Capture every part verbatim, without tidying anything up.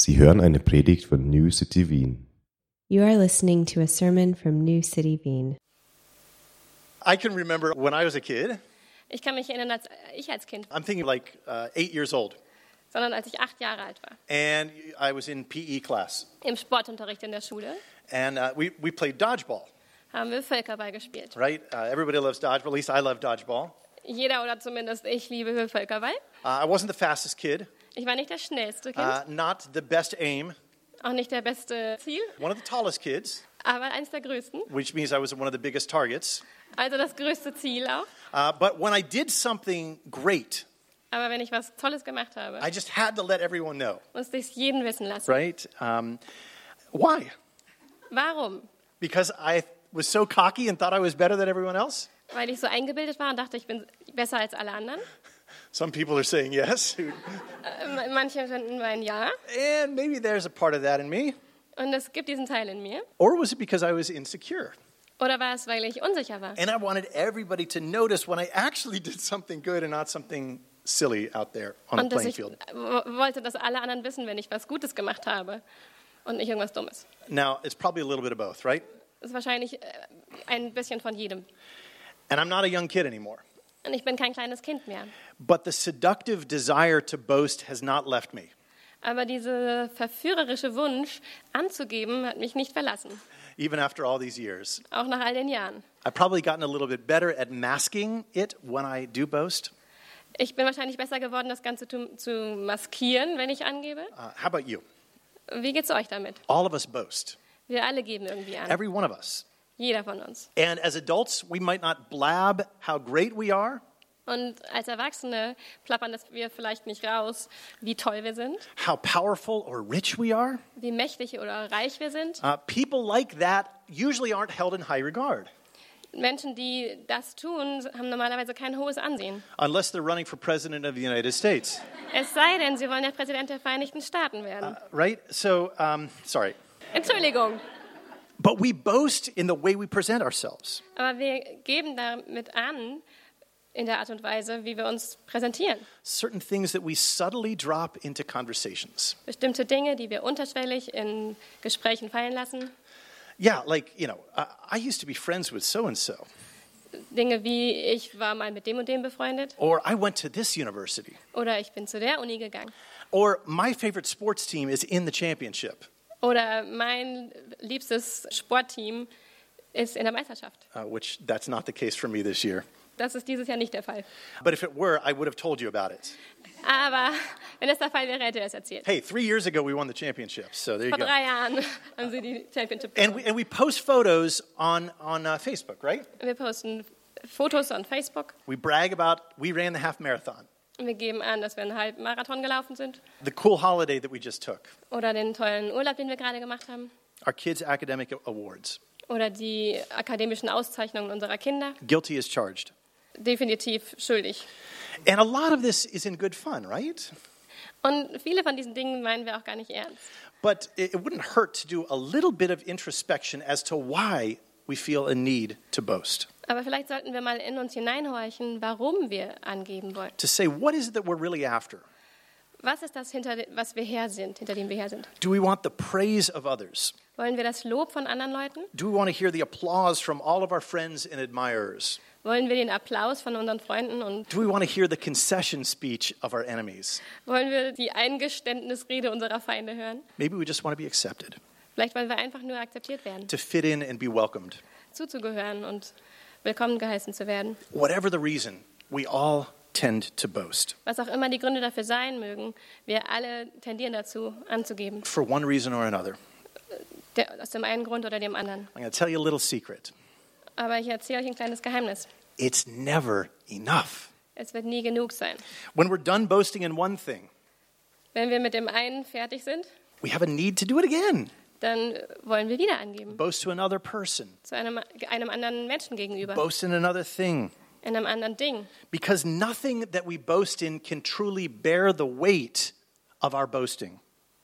Sie hören eine Predigt von New City Wien. You are listening to a sermon from New City Wien. I can remember when I was a kid, Ich kann mich erinnern, als ich als Kind, I'm thinking like uh, eight years old, sondern als ich acht Jahre alt war, and I was in P E class, im Sportunterricht in der Schule, and uh, we, we played dodgeball, haben wir Völkerball gespielt. right? Uh, everybody loves dodgeball, at least I love dodgeball. Jeder oder zumindest ich liebe Völkerball. Uh, I wasn't the fastest kid, Ich war nicht das schnellste Kind, uh, not the best aim, auch nicht der beste Ziel, one of the tallest kids, aber eins der größten. which means I was one of the biggest targets. Also das größte Ziel auch. Uh, but when I did something great, Aber wenn ich was Tolles gemacht habe, I just had to let everyone know, musste ich es jeden wissen lassen. right? Um, why? Warum? Because I was so cocky and thought I was better than everyone else? Weil ich so eingebildet war und dachte, ich bin besser als alle anderen. Some people are saying yes, Äh, Manche finden mein Ja. and maybe there's a part of that in me. Und es gibt diesen Teil in mir. Or was it because I was insecure? Oder war es, weil ich unsicher war? And I wanted everybody to notice when I actually did something good and not something silly out there on the Und dass playing ich field. w- wollte, dass alle anderen wissen, wenn ich was Gutes gemacht habe und nicht irgendwas Dummes. Now, it's probably a little bit of both, right? Das ist wahrscheinlich äh, ein bisschen von jedem. And I'm not a young kid anymore. Und ich bin kein kleines Kind mehr. But the seductive desire to boast has not left me. Aber dieser verführerische Wunsch anzugeben hat mich nicht verlassen. Even after all these years. Auch nach all den Jahren. I've probably gotten a little bit better at masking it when I do boast. Ich bin wahrscheinlich besser geworden, das Ganze zu, zu maskieren, wenn ich angebe. Uh, how about you? Wie geht's euch damit? All of us boast. Wir alle geben irgendwie an. Every one of us. Jeder von uns. And as adults, we might not blab how great we are, Und als Erwachsene plappern das wir vielleicht nicht raus, wie toll wir sind, how powerful or rich we are. wie mächtig oder reich wir sind. Uh, people like that usually aren't held in high regard Menschen, die das tun, haben normalerweise kein hohes Ansehen. unless they're running for president of the United States, Es sei denn, sie wollen der Präsident der Vereinigten Staaten werden. right? So, um, sorry. Entschuldigung, But we boast in the way we present ourselves. aber wir geben damit an, in der Art und Weise, wie wir uns präsentieren. Certain things that we subtly drop into conversations. Bestimmte Dinge, die wir unterschwellig in Gesprächen fallen lassen. Yeah, like, you know, uh, I used to be friends with so-and-so. Dinge wie, ich war mal mit dem und dem befreundet. Or I went to this university. Oder ich bin zu der Uni gegangen. Or my favorite sports team is in the championship. Oder mein liebstes Sportteam ist in der Meisterschaft. Uh, which that's not the case for me this year. Das ist dieses Jahr nicht der Fall. But if it were, I would have told you about it. Aber wenn das der Fall wäre, hätte er es erzählt. Hey, three years ago we won the championship, so there you Vor go. drei Jahren haben sie die Championship And we, gewonnen. and we post photos on, on uh, Facebook, right? Wir posten Fotos on Facebook. We brag about, we ran the half marathon, Wir geben an, dass wir einen Halbmarathon gelaufen sind. the cool holiday that we just took, Oder den tollen Urlaub, den wir gerade gemacht haben. our kids' academic awards. Oder die akademischen Auszeichnungen unserer Kinder. Guilty as charged. Definitiv schuldig. And a lot of this is in good fun, right? Und viele von diesen Dingen meinen wir auch gar nicht ernst. But it, it wouldn't hurt to do a little bit of introspection as to why we feel a need to boast. Aber vielleicht sollten wir mal in uns hineinhorchen, warum wir angeben wollen. To say, what is it that we're really after? Was ist das, hinter, was wir her sind, hinter dem wir her sind? Do we want the praise of others? Wollen wir das Lob von anderen Leuten? Do we want to hear the applause from all of our friends and admirers? Wollen wir den Applaus von unseren Freunden und Do we want to hear the concession speech of our enemies? wollen wir die Eingeständnisrede unserer Feinde hören? Maybe we just want to be accepted, Vielleicht wollen wir einfach nur akzeptiert werden, to fit in and be welcomed. zuzugehören und willkommen geheißen zu werden. Whatever the reason, we all tend to boast Was auch immer die Gründe dafür sein mögen, wir alle tendieren dazu, anzugeben. for one reason or another. Der, aus dem einen Grund oder dem anderen. I'm going to tell you a little secret. Aber ich erzähle euch ein kleines Geheimnis. It's never enough. Es wird nie genug sein. When we're done boasting in one thing, Wenn wir mit dem einen fertig sind, we have a need to do it again. dann wollen wir wieder angeben. Boast to another person. Zu einem, einem anderen Menschen gegenüber. Boast in another thing. In einem anderen Ding. Because nothing that we boast in can truly bear the weight of our boasting.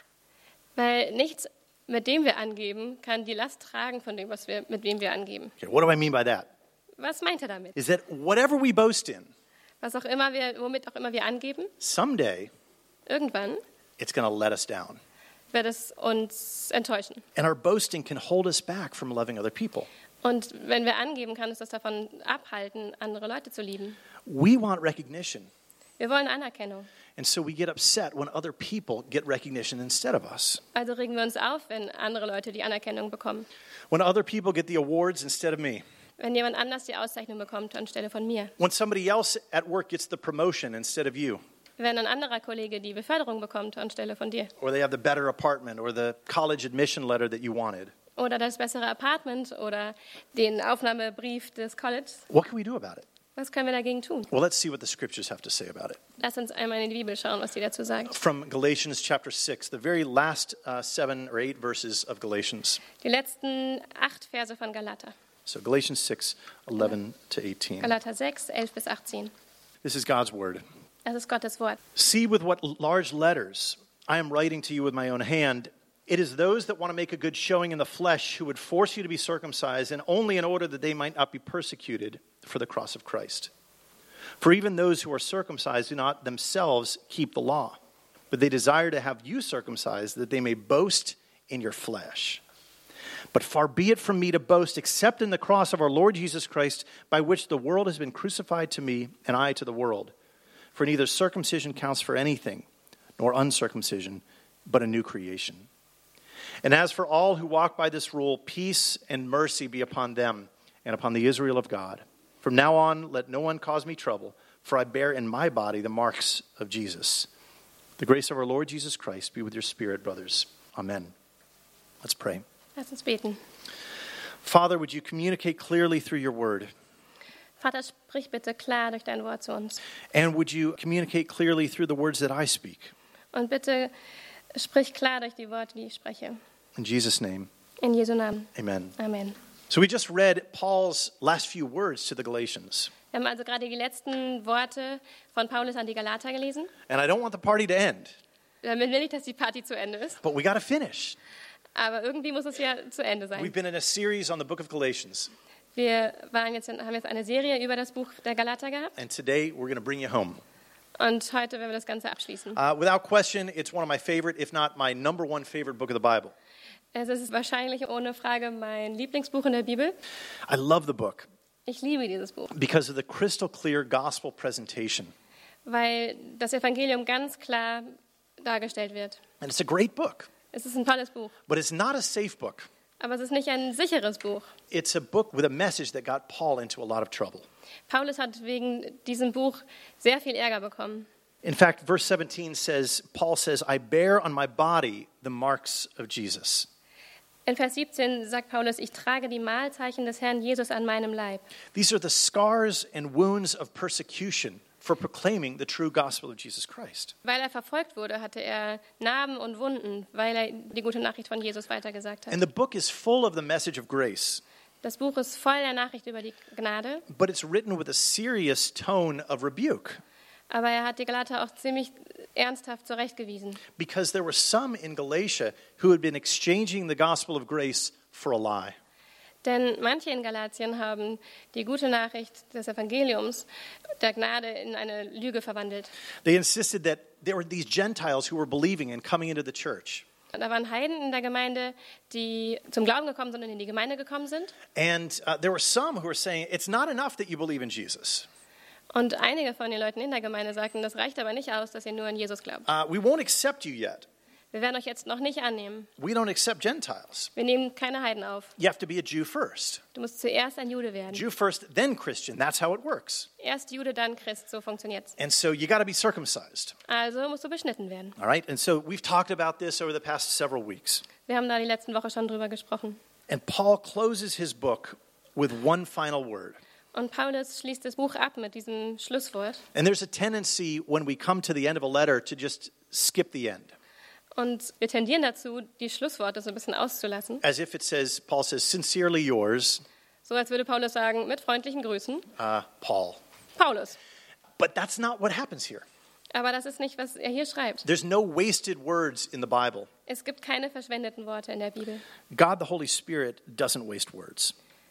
Weil nichts, mit dem wir angeben, kann die Last tragen von dem, was wir, mit wem wir angeben. Okay, what do I mean by that? Was meint er damit? Is that whatever we boast in, Was auch immer wir, womit auch immer wir angeben, someday irgendwann it's going to let us down. wird es uns enttäuschen. And our boasting can hold us back from loving other people. Und wenn wir angeben, kann uns das davon abhalten, andere Leute zu lieben. We want recognition. Wir wollen Anerkennung. And so we get upset when other people get recognition instead of us. Also regen wir uns auf, wenn andere Leute die Anerkennung bekommen. When other people get the awards instead of me. Wenn jemand anders die Auszeichnung bekommt anstelle von mir. When somebody else at work gets the promotion instead of you. Wenn ein anderer Kollege die Beförderung bekommt anstelle von dir. Or they have the better apartment or the college admission letter that you wanted. Oder das bessere Apartment oder den Aufnahmebrief des College. What can we do about it? Was können wir dagegen tun? Well, let's see what the scriptures have to say about it. Lass uns einmal in die Bibel schauen, was die dazu sagt. From Galatians chapter six, the very last uh, seven or eight verses of Galatians. Die letzten acht Verse von Galater. So Galatians six, eleven to eighteen. Galater sechs, elf bis achtzehn. This is God's word. Das ist Gottes Wort. See with what large letters I am writing to you with my own hand. It is those that want to make a good showing in the flesh who would force you to be circumcised, and only in order that they might not be persecuted for the cross of Christ. For even those who are circumcised do not themselves keep the law, but they desire to have you circumcised, that they may boast in your flesh. But far be it from me to boast except in the cross of our Lord Jesus Christ, by which the world has been crucified to me, and I to the world. For neither circumcision counts for anything, nor uncircumcision, but a new creation. And as for all who walk by this rule, peace and mercy be upon them and upon the Israel of God. From now on, let no one cause me trouble, for I bear in my body the marks of Jesus. The grace of our Lord Jesus Christ be with your spirit, brothers. Amen. Let's pray. Lass uns beten. Father, would you communicate clearly through your word? Vater, sprich bitte klar durch dein Wort zu uns. And would you communicate clearly through the words that I speak? Und bitte sprich klar durch die Worte, die ich spreche. In Jesus' name, In Jesu Namen. amen. Amen. So we just read Paul's last few words to the Galatians. Wir haben also gerade die letzten Worte von Paulus an die Galater gelesen. And I don't want the party to end, Damit will ich, dass die Party zu Ende ist. but we got to finish. Aber irgendwie muss es ja zu Ende We've sein. been in a series on the book of Galatians, Wir waren jetzt in, haben jetzt eine Serie über das Buch der Galater gehabt. and today we're going to bring you home. Und heute werden wir das Ganze abschließen. Uh, without question, it's one of my favorite, if not my number one favorite book of the Bible. Es ist wahrscheinlich ohne Frage mein Lieblingsbuch in der Bibel. I love the book Ich liebe dieses Buch, because of the crystal clear gospel presentation. weil das Evangelium ganz klar dargestellt wird. And it's a great book, Es ist ein tolles Buch, but it's not a safe book. aber es ist nicht ein sicheres Buch. It's a book with a message that got Paul into a lot of trouble. Paulus hat wegen diesem Buch sehr viel Ärger bekommen. In fact, verse seventeen says, Paul says, I bear on my body the marks of Jesus. In Vers siebzehn sagt Paulus, ich trage die Mahlzeichen des Herrn Jesus an meinem Leib. These are the scars and wounds of persecution for proclaiming the true gospel of Jesus Christ. Weil er verfolgt wurde, hatte er Narben und Wunden, weil er die gute Nachricht von Jesus weitergesagt hat. And the book is full of the message of grace, Das Buch ist voll der Nachricht über die Gnade, but it's written with a serious tone of rebuke, aber er hat die Galater auch ziemlich ernsthaft zurechtgewiesen. because there were some in Galatia who had been exchanging the gospel of grace for a lie. Denn manche in Galatien haben die gute Nachricht des Evangeliums der Gnade in eine Lüge verwandelt. They insisted that there were these Gentiles who were believing and coming into the church. Und da waren Heiden in der Gemeinde, die zum Glauben gekommen sind und in die Gemeinde gekommen sind. And uh, there were some who were saying, it's not enough that you believe in Jesus. Und einige von den Leuten in der Gemeinde sagten, das reicht aber nicht aus, dass ihr nur an Jesus glaubt. Uh, we won't accept you yet. Wir werden euch jetzt noch nicht annehmen. We don't accept Gentiles. Wir nehmen keine Heiden auf. You have to be a Jew first. Du musst zuerst ein Jude werden. Jew first, then Christian. That's how it works. Erst Jude, dann Christ. So funktioniert's. And so you got to be circumcised. Also musst du beschnitten werden. All right? And so we've talked about this over the past several weeks. Wir haben da die letzten Woche schon drüber gesprochen. And Paul closes his book with one final word. Und Paulus schließt das Buch ab mit diesem Schlusswort. And there's a tendency when we come to the end of a letter to just skip the end. Und wir tendieren dazu, die Schlussworte so ein bisschen auszulassen. As if it says, Paul says, sincerely yours, So als würde Paulus sagen, mit freundlichen Grüßen, uh, Paul. Paulus. But that's not what happens here. Aber das ist nicht, was er hier schreibt. There's no wasted words in the Bible. Es gibt keine verschwendeten Worte in der Bibel. God, the Holy Spirit, doesn't waste words.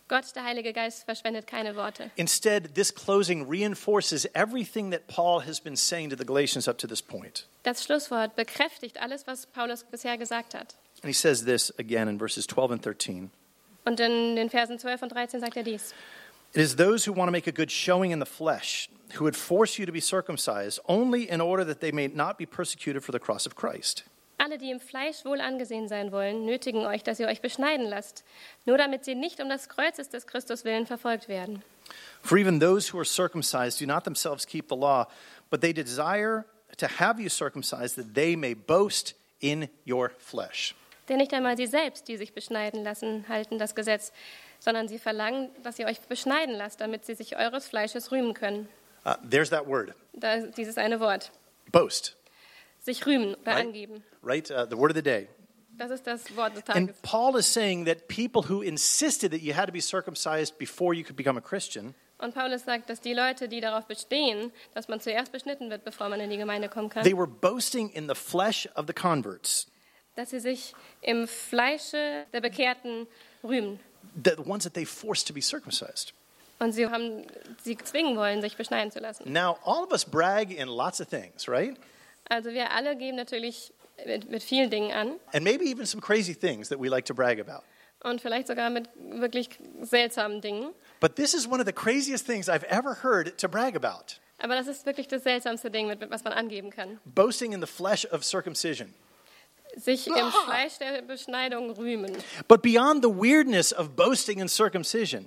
Gott, der Heilige Geist, verschwendet keine Worte. Instead, this closing reinforces everything that Paul has been saying to the Galatians up to this point. Das Schlusswort bekräftigt alles, was Paulus bisher gesagt hat. And he says this again in verses twelve and thirteen. Und in den Versen zwölf und dreizehn sagt er dies. It is those who want to make a good showing in the flesh who would force you to be circumcised only in order that they may not be persecuted for the cross of Christ. Alle, die im Fleisch wohl angesehen sein wollen, nötigen euch, dass ihr euch beschneiden lasst, nur damit sie nicht um des Kreuzes des Christus willen verfolgt werden. For even those who are circumcised do not themselves keep the law, but they desire to have you circumcised that they may boast in your flesh. Denn nicht einmal sie selbst, die sich beschneiden lassen, halten das Gesetz, sondern sie verlangen, dass ihr euch beschneiden lasst, damit sie sich eures Fleisches rühmen können. Uh, there's that word, Da ist dieses eine Wort. boast, Sich rühmen oder Right. angeben. right? Uh, the word of the day. Das ist das Wort des And Tages. Paul is saying that people who insisted that you had to be circumcised before you could become a Christian, Und Paulus sagt, dass die Leute, die darauf bestehen, dass man zuerst beschnitten wird, bevor man in die Gemeinde kommen kann, they were boasting in the flesh of the converts, dass sie sich im Fleische der Bekehrten rühmen. the ones that they forced to be circumcised. Und sie haben sie zwingen wollen, sich beschneiden zu lassen. Now, all of us brag in lots of things, right? Also wir alle geben natürlich mit, mit vielen Dingen an And maybe even some crazy things that we like to brag about. und vielleicht sogar mit wirklich seltsamen Dingen. But this is one of the craziest things I've ever heard to brag about. Aber das ist wirklich das seltsamste Ding, mit, was man angeben kann. Boasting in the flesh of circumcision. Sich im Fleisch der Beschneidung rühmen. But beyond the weirdness of boasting in circumcision,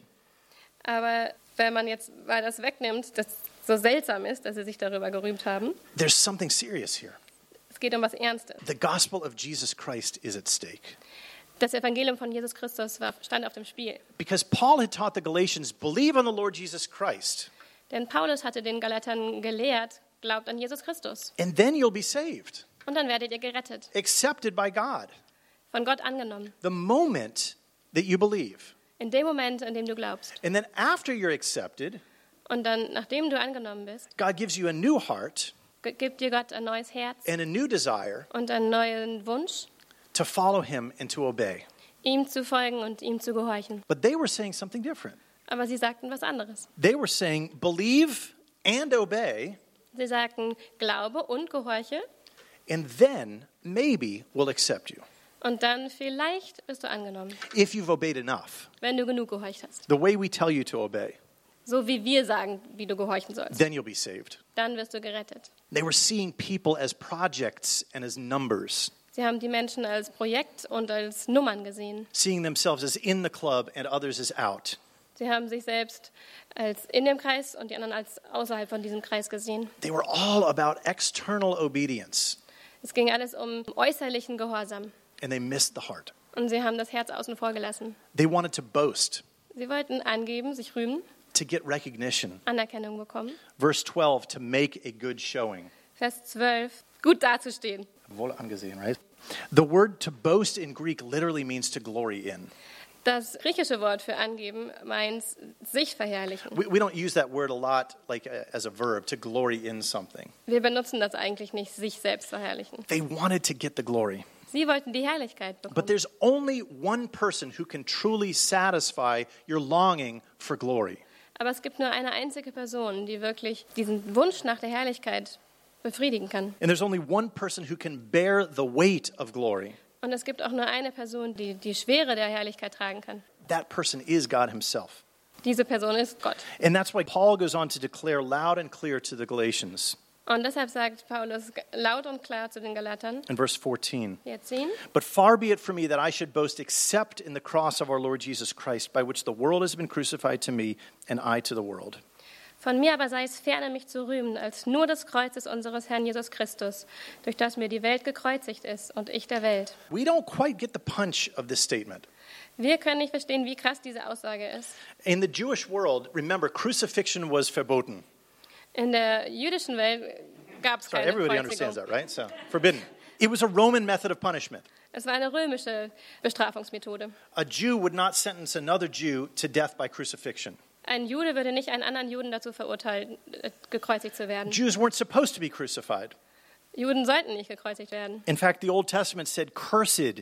Aber wenn man jetzt mal das wegnimmt, das so seltsam ist, dass sie sich darüber gerühmt haben, there's something serious here. es geht um was Ernstes. The gospel of Jesus Christ is at stake. Das Evangelium von Jesus Christus war, stand auf dem Spiel. Because Paul had taught the Galatians, believe on the Lord Jesus Christ, Denn Paulus hatte den Galatern gelehrt, glaubt an Jesus Christus. and then you'll be saved, Und dann werdet ihr gerettet, accepted by God. von Gott angenommen. The moment that you believe. In dem Moment, in dem du glaubst. And then after you're accepted, Und dann, nachdem du angenommen bist, God gives you a new heart g- gibt dir Gott ein neues Herz and a new desire und einen neuen Wunsch, to follow him and to obey. ihm zu folgen und ihm zu gehorchen. But they were saying something different. Aber sie sagten was anderes. They were saying, believe and obey, Sie sagten, glaube und gehorche and then maybe we'll accept you. und dann vielleicht bist du angenommen, If you've obeyed enough, wenn du genug gehorcht hast. the way we tell you to obey, So wie wir sagen, wie du gehorchen sollst. then you'll be saved. Dann wirst du gerettet. They were seeing people as projects and as numbers, Sie haben die Menschen als Projekt und als Nummern gesehen. seeing themselves as in the club and others as out. Sie haben sich selbst als in dem Kreis und die anderen als außerhalb von diesem Kreis gesehen. They were all about external obedience, Es ging alles um äußerlichen Gehorsam. and they missed the heart. Und sie haben das Herz außen vor gelassen. They wanted to boast, Sie wollten angeben, sich rühmen, to get recognition. Anerkennung bekommen. Verse twelve, to make a good showing. Vers zwölf, gut dazustehen. Wohl angesehen, right? The word to boast in Greek literally means to glory in. Das griechische Wort für angeben meint sich verherrlichen. We, we don't use that word a lot like uh, as a verb, to glory in something. Wir benutzen das eigentlich nicht, sich selbst verherrlichen. They wanted to get the glory. Sie wollten die Herrlichkeit But bekommen. there's only one person who can truly satisfy your longing for glory. Aber es gibt nur eine einzige Person, die wirklich diesen Wunsch nach der Herrlichkeit befriedigen kann. And there's only one person who can bear the weight of glory. Und es gibt auch nur eine Person, die die Schwere der Herrlichkeit tragen kann. That person is God himself. Diese Person ist Gott. And that's why Paul goes on to declare loud and clear to the Galatians Und deshalb sagt Paulus laut und klar zu den Galatern, in verse fourteen. jetzt sehen, But far be it from me that I should boast except in the cross of our Lord Jesus Christ, by which the world has been crucified to me and I to the world. von mir aber sei es ferne, mich zu rühmen, als nur des Kreuzes unseres Herrn Jesus Christus, durch das mir die Welt gekreuzigt ist und ich der Welt. We don't quite get the punch of this statement. Wir können nicht verstehen, wie krass diese Aussage ist. In the Jewish world, remember, crucifixion was verboten. In der jüdischen Welt gab es Sorry, keine everybody Kreuzigung. understands that, right? So, forbidden. It was a Roman method of punishment. Es war eine römische Bestrafungsmethode. A Jew would not sentence another Jew to death by crucifixion. Ein Jude würde nicht einen anderen Juden dazu verurteilen, äh, gekreuzigt zu werden. Jews weren't supposed to be crucified. Juden sollten nicht gekreuzigt werden. In fact, the Old Testament said, cursed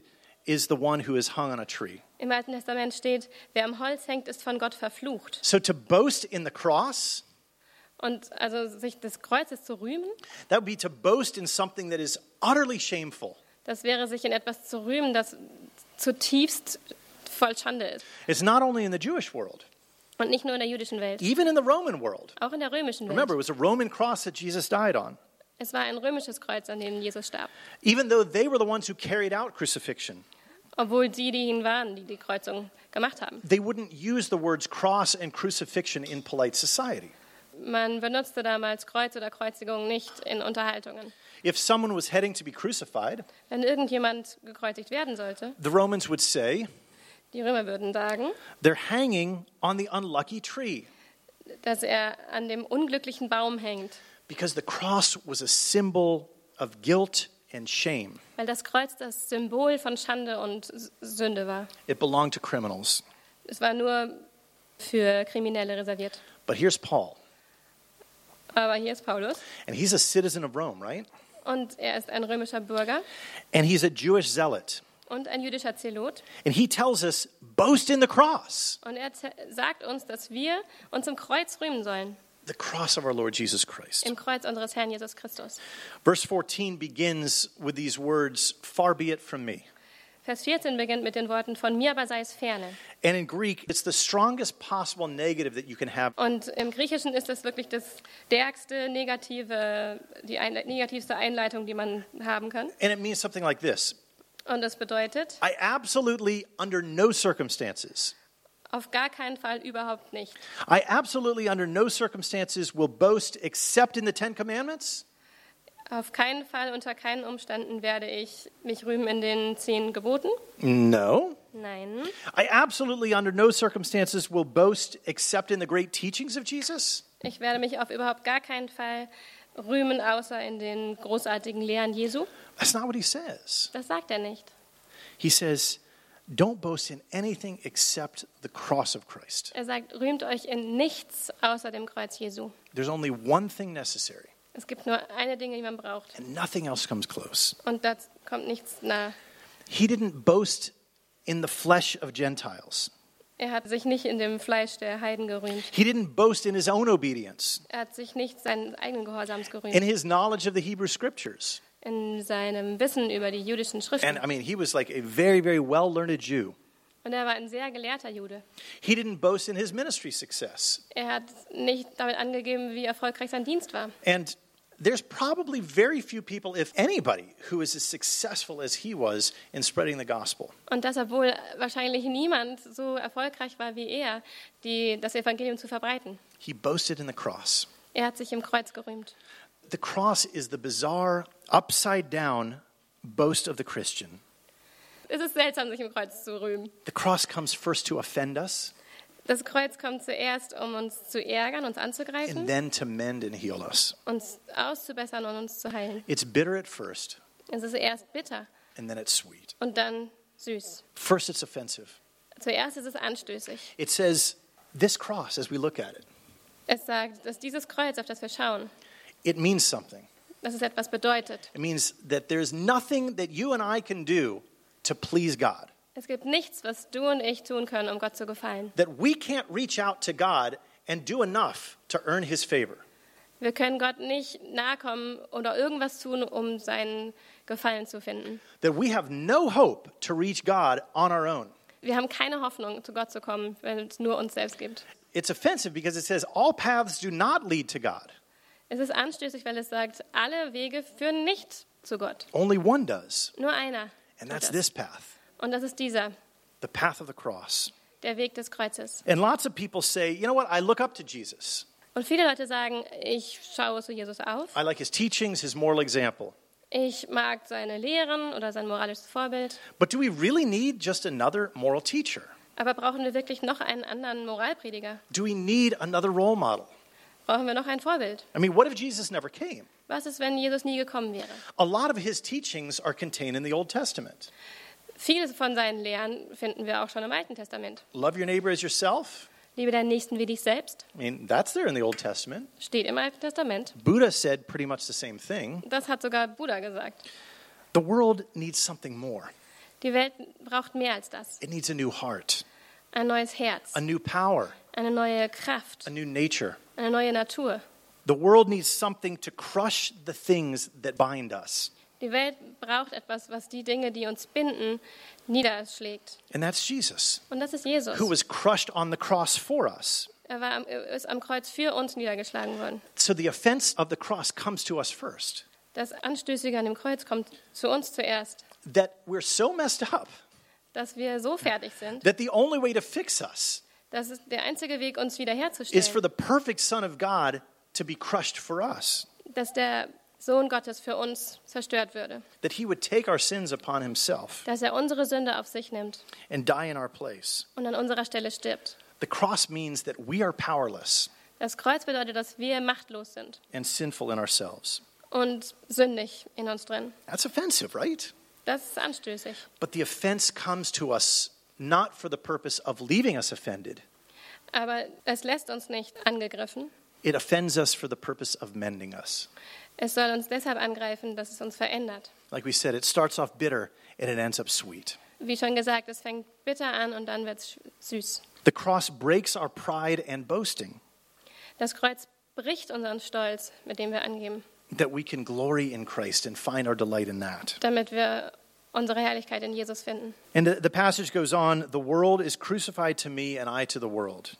is the one who is hung on a tree. Im Alten Testament steht, wer am Holz hängt, ist von Gott verflucht. So to boast in the cross, Und also sich des Kreuzes zu rühmen, that would be to boast in something that is utterly shameful. das wäre sich in etwas zu rühmen, das zutiefst voll Schande ist. It's not only in the Jewish world, Und nicht nur in der jüdischen Welt, even in the Roman world. auch in der römischen Remember, Welt. it was a Roman cross that Jesus died on. Es war ein römisches Kreuz, an dem Jesus starb. Even though they were the ones who carried out crucifixion, Obwohl sie diejenigen waren, die die Kreuzung gemacht haben. they wouldn't use the words cross and crucifixion in polite society. Man benutzte damals Kreuz oder Kreuzigung nicht in Unterhaltungen. If someone was heading to be crucified, Wenn irgendjemand gekreuzigt werden sollte, the Romans would say, die Römer würden sagen, they're hanging on the unlucky tree, dass er an dem unglücklichen Baum hängt, because the cross was a symbol of guilt and shame. weil das Kreuz das Symbol von Schande und S- Sünde war. It belonged to criminals. Es war nur für Kriminelle reserviert. But here's Paul, Aber hier ist Paulus and he's a citizen of Rome, right? und er ist ein römischer Bürger And he's a Jewish zealot. und ein jüdischer Zelot. And he tells us, boast in the cross, Und er ze- sagt uns, dass wir uns im Kreuz rühmen sollen, the cross of our Lord Jesus Christ. im Kreuz unseres Herrn Jesus Christus. Verse fourteen begins with these words, far be it from me. Vers vierzehn beginnt mit den Worten, von mir aber sei es ferne. And in Greek, it's the strongest possible negative that you can have. Und im Griechischen ist das wirklich das stärkste negative, die ein, negativste Einleitung, die man haben kann. And it means something like this. Und das bedeutet, I absolutely, under no circumstances, auf gar keinen Fall überhaupt nicht. I absolutely, under no circumstances, will boast except in the Ten Commandments, Auf keinen Fall, unter keinen Umständen werde ich mich rühmen in den zehn Geboten. no. Nein. I absolutely, under no circumstances, will boast except in the great teachings of Jesus. Ich werde mich auf überhaupt gar keinen Fall rühmen, außer in den großartigen Lehren Jesu. That's not what he says. Das sagt er nicht. He says, don't boast in anything except the cross of Christ. Er sagt, rühmt euch in nichts außer dem Kreuz Jesu. There's only one thing necessary, Es gibt nur eine Dinge, die man braucht. and nothing else comes close. Und da kommt nichts nah. He didn't boast in the flesh of Gentiles. Er hat sich nicht in dem Fleisch der Heiden gerühmt. He didn't boast in his own obedience, Er hat sich nicht seines eigenen Gehorsams in gerühmt. his knowledge of the Hebrew Scriptures. In seinem Wissen über die jüdischen And Schriften. I mean, he was like a very, very well-learned Jew. Und er war ein sehr gelehrter Jude. He didn't boast in his ministry success. Er hat nicht damit angegeben, wie erfolgreich sein Dienst war. And there's probably very few people, if anybody, who is as successful as he was in spreading the gospel. Und das, obwohl wahrscheinlich niemand so erfolgreich war wie er, die, das Evangelium zu verbreiten. He boasted in the cross. Er hat sich im Kreuz gerühmt. The cross is the bizarre, upside-down boast of the Christian. Es ist seltsam, sich im Kreuz zu rühmen. The cross comes first to offend us, Das Kreuz kommt zuerst, um uns zu ärgern, uns and anzugreifen, then to mend and heal us. uns auszubessern und uns zu heilen. It's bitter at first, Es ist erst bitter and then it's sweet. und dann süß. First, it's offensive. Zuerst ist es anstößig. It says, this cross, as we look at it, Es sagt, dass dieses Kreuz, auf das wir schauen, it means something. dass es etwas bedeutet. It means that there's nothing that you and I can do to please God. Es gibt nichts, was du und ich tun können, um Gott zu gefallen. That we can't reach out to God and do enough to earn his favor. Wir können Gott nicht nahe kommen oder irgendwas tun, um seinen Gefallen zu finden. That we have no hope to reach God on our own. Wir haben keine Hoffnung, zu Gott zu kommen, wenn es nur uns selbst gibt. It's offensive because it says all paths do not lead to God. Es ist anstößig, weil es sagt, alle Wege führen nicht zu Gott. Only one does, Nur einer. and tut that's das. this path, Und das ist dieser, the path of the cross. der Weg des Kreuzes. And lots of people say, you know what, I look up to Jesus. Und viele Leute sagen, ich schaue zu Jesus auf. I like his teachings, his moral example. Ich mag seine Lehren oder sein moralisches Vorbild. But do we really need just another moral teacher? Aber brauchen wir wirklich noch einen anderen Moralprediger? Do we need another role model? Brauchen wir noch ein Vorbild? I mean, what if Jesus never came? Was ist, wenn Jesus nie gekommen wäre? A lot of his teachings are contained in the Old Testament. Viele von seinen Lehren finden wir auch schon im Alten Testament. Love your neighbor as yourself. Liebe deinen Nächsten wie dich selbst. I mean, that's there in the Old Testament. Steht im Alten Testament. Buddha said pretty much the same thing. Das hat sogar Buddha gesagt. The world needs something more. Die Welt braucht mehr als das. It needs a new heart, Ein neues Herz, a new power, eine neue Kraft, a new nature. eine neue Natur. The world needs something to crush the things that bind us. Die Welt braucht etwas, was die Dinge, die uns binden, niederschlägt. And that's Jesus, Und das ist Jesus. who was crushed on the cross for us. Er war am, er ist am Kreuz für uns niedergeschlagen worden. So the offense of the cross comes to us first. Das Anstößige an dem Kreuz kommt zu uns zuerst, That we're so messed up dass wir so fertig sind, that the only way to fix us dass es der einzige Weg, uns is for wiederherzustellen, the perfect Son of God to be crushed for us. dass der Sohn Gottes für uns zerstört würde, That he would take our sins upon himself dass er unsere Sünde auf sich nimmt and die in our place. und an unserer Stelle stirbt. The cross means that we are powerless Das Kreuz bedeutet, dass wir machtlos sind and sinful in ourselves. und sündig in uns drin. That's offensive, right? Das ist anstößig. But the offense comes to us not for the purpose of leaving us offended. Aber es lässt uns nicht angegriffen. It offends us for the purpose of mending us. Es soll uns deshalb angreifen, dass es uns verändert. Like we said, it starts off bitter and it ends up sweet. Wie schon gesagt, es fängt bitter an und dann wird es süß. The cross breaks our pride and boasting, Das Kreuz bricht unseren Stolz, mit dem wir angeben, that we can glory in Christ and find our delight in that. damit wir unsere Herrlichkeit in Jesus finden. And the, the passage goes on, the world is crucified to me and I to the world.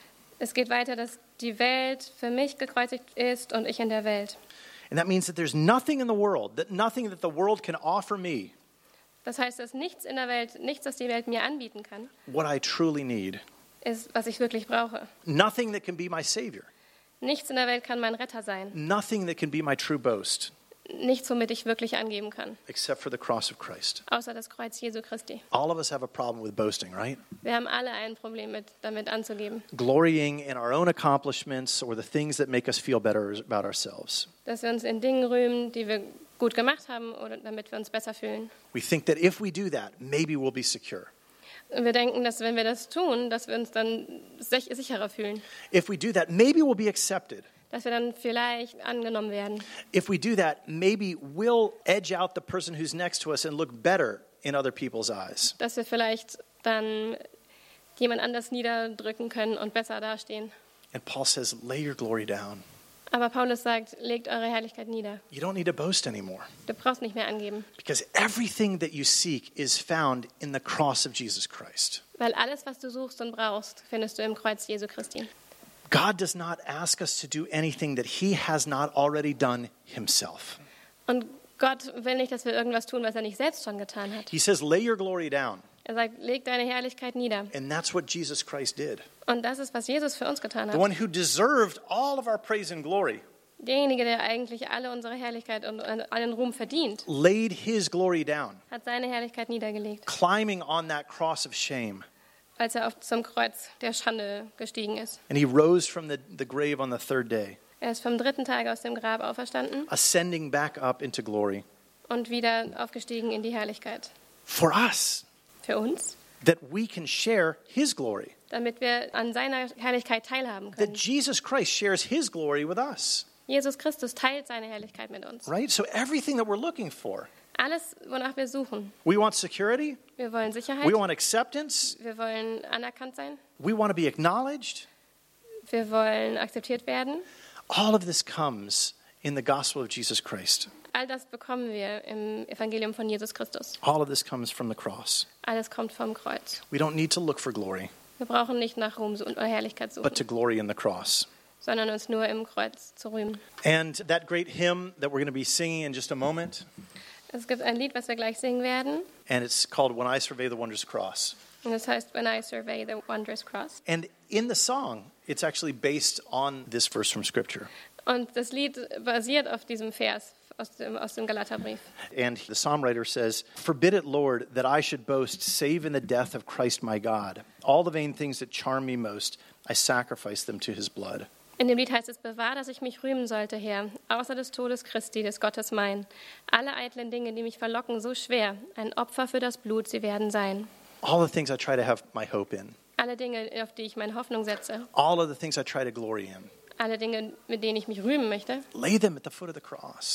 Es geht weiter, dass die Welt für mich gekreuzigt ist und ich in der Welt. And that means that there's nothing in the world, that nothing that the world can offer me, Das heißt, dass nichts in der Welt, nichts, das die Welt mir anbieten kann, what I truly need. ist, was ich wirklich brauche. Nothing that can be my Savior. Nichts in der Welt kann mein Retter sein. Nothing that can be my true boast, Nichts, womit ich wirklich angeben kann, except for the cross of Christ. außer das Kreuz Jesu Christi. All of us have a problem with boasting, right? Wir haben alle ein Problem mit, damit anzugeben, Glorying in our own accomplishments or the things that make us feel better about ourselves. dass wir uns in Dingen rühmen, die wir gut gemacht haben, oder damit wir uns besser fühlen. We think that if we do that, maybe we'll be secure. Und wir denken, dass wenn wir das tun, dass wir uns dann sich- sicherer fühlen, If we do that, maybe we'll be accepted. dass wir dann vielleicht angenommen werden. If we do that, maybe we'll edge out the person who's next to us and look better in other people's eyes. Dass wir vielleicht dann jemand anders niederdrücken können und besser dastehen. And Paul says, lay your glory down. Aber Paulus sagt, legt eure Herrlichkeit nieder. You don't need to boast anymore Du brauchst nicht mehr angeben, because everything that you seek is found in the cross of Jesus Christ. weil alles, was du suchst und brauchst, findest du im Kreuz Jesu Christi. God does not ask us to do anything that he has not already done himself. Und Gott will nicht, dass wir irgendwas tun, was er nicht selbst schon getan hat. He says, lay your glory down. Er sagt, leg deine Herrlichkeit nieder. And that's what Jesus Christ did. Und das ist, was Jesus für uns getan The hat. one who deserved all of our praise and glory Derjenige, der eigentlich alle unsere Herrlichkeit und allen Ruhm verdient, laid his glory down, hat seine Herrlichkeit niedergelegt, climbing on that cross of shame. als er auf zum Kreuz der Schande gestiegen ist. And he rose from the, the grave on the third day, Er ist vom dritten Tag aus dem Grab auferstanden ascending back up into glory und wieder aufgestiegen in die Herrlichkeit. for us, Für uns, that we can share his glory, damit wir an seiner Herrlichkeit teilhaben that können. Jesus Christ shares his glory with us, Jesus Christus teilt seine Herrlichkeit mit uns. right? So everything that we're looking for, Alles, wonach wir suchen. we want security, Wir wollen Sicherheit, we want acceptance, wir wollen anerkannt sein, we want to be acknowledged. wir wollen akzeptiert werden. All of this comes in the gospel of Jesus Christ. All das bekommen wir im Evangelium von Jesus Christus. All of this comes from the cross. Alles kommt vom Kreuz. We don't need to look for glory, Wir brauchen nicht nach Ruhm und Herrlichkeit but to suchen, glory in the cross. sondern uns nur im Kreuz zu rühmen. And that great hymn that we're going to be singing in just a moment, Es gibt ein Lied, was wir gleich singen werden. and it's called When I Survey the Wondrous Cross. Und das heißt, When I Survey the Wondrous Cross. And in the song, it's actually based on this verse from Scripture. Und das Lied basiert auf diesem Vers aus dem, aus dem Galaterbrief. And the psalm writer says, Forbid it, Lord, that I should boast, save in the death of Christ my God. All the vain things that charm me most, I sacrifice them to his blood. In dem Lied heißt es, bewahr, dass ich mich rühmen sollte, Herr, außer des Todes Christi, des Gottes mein. Alle eitlen Dinge, die mich verlocken, so schwer, ein Opfer für das Blut, sie werden sein. All the things I try to have my hope in. Alle Dinge, auf die ich meine Hoffnung setze, All of the things I try to glory in. alle Dinge, mit denen ich mich rühmen möchte, Lay them at the foot of the cross.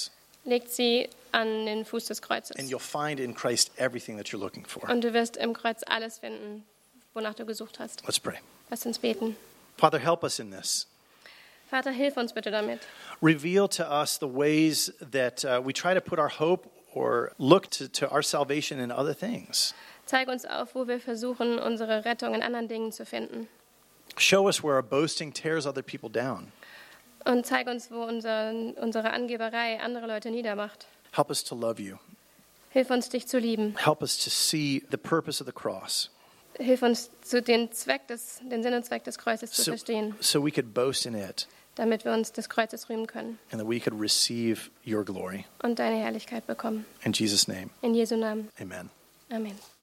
legt sie an den Fuß des And Kreuzes. you'll find in Christ everything that you're looking for. Und du wirst im Kreuz alles finden, wonach du gesucht hast. Let's pray. Lass uns beten. Father, help us in this. Vater, hilf uns bitte damit. Reveal to us the ways that uh, we try to put our hope or look to, to our salvation in other things. Zeig uns auf, wo wir versuchen, unsere Rettung in anderen Dingen zu finden. Show us where our boasting tears other people down. Und zeig uns, wo unser, unsere Angeberei andere Leute niedermacht. Help us to love you. Hilf uns, dich zu lieben. Help us to see the purpose of the cross Hilf uns, zu den Zweck des, den Sinn und Zweck des Kreuzes zu so, verstehen, so we could boast in it damit wir uns des Kreuzes rühmen können and that we could receive your glory. und deine Herrlichkeit bekommen. In Jesus' name, In Jesu Namen. amen. Amen.